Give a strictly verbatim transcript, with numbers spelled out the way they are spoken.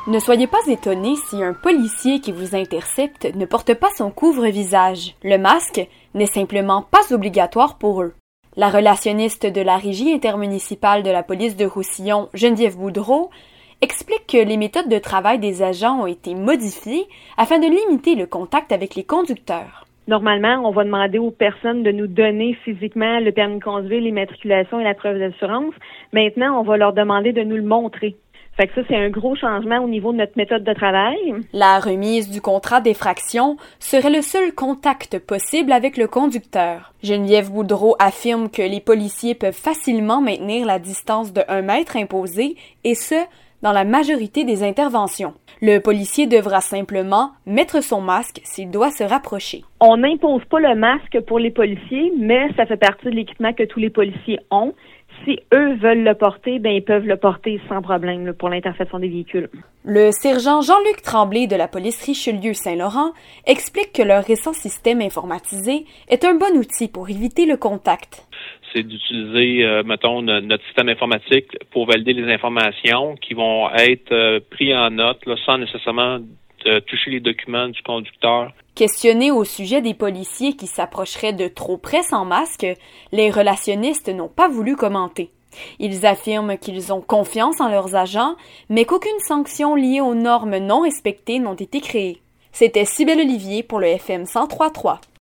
Ne soyez pas étonnés si un policier qui vous intercepte ne porte pas son couvre-visage. Le masque n'est simplement pas obligatoire pour eux. La relationniste de la Régie intermunicipale de la police de Roussillon, Geneviève Boudreau, explique que les méthodes de travail des agents ont été modifiées afin de limiter le contact avec les conducteurs. Normalement, on va demander aux personnes de nous donner physiquement le permis de conduire, l'immatriculation et la preuve d'assurance. Maintenant, on va leur demander de nous le montrer. Fait que ça, c'est un gros changement au niveau de notre méthode de travail. La remise du contrat d'effraction serait le seul contact possible avec le conducteur. Geneviève Boudreau affirme que les policiers peuvent facilement maintenir la distance de un mètre imposée, et ce, dans la majorité des interventions. Le policier devra simplement mettre son masque s'il doit se rapprocher. On n'impose pas le masque pour les policiers, mais ça fait partie de l'équipement que tous les policiers ont. Si eux veulent le porter, ben ils peuvent le porter sans problème là, pour l'interception des véhicules. Le sergent Jean-Luc Tremblay de la police Richelieu-Saint-Laurent explique que leur récent système informatisé est un bon outil pour éviter le contact. C'est d'utiliser, euh, mettons, notre système informatique pour valider les informations qui vont être euh, pris en note là, sans nécessairement de toucher les documents du conducteur. Questionnés au sujet des policiers qui s'approcheraient de trop près sans masque, les relationnistes n'ont pas voulu commenter. Ils affirment qu'ils ont confiance en leurs agents, mais qu'aucune sanction liée aux normes non respectées n'ont été créées. C'était Cybèle Olivier pour le F M cent trois point trois.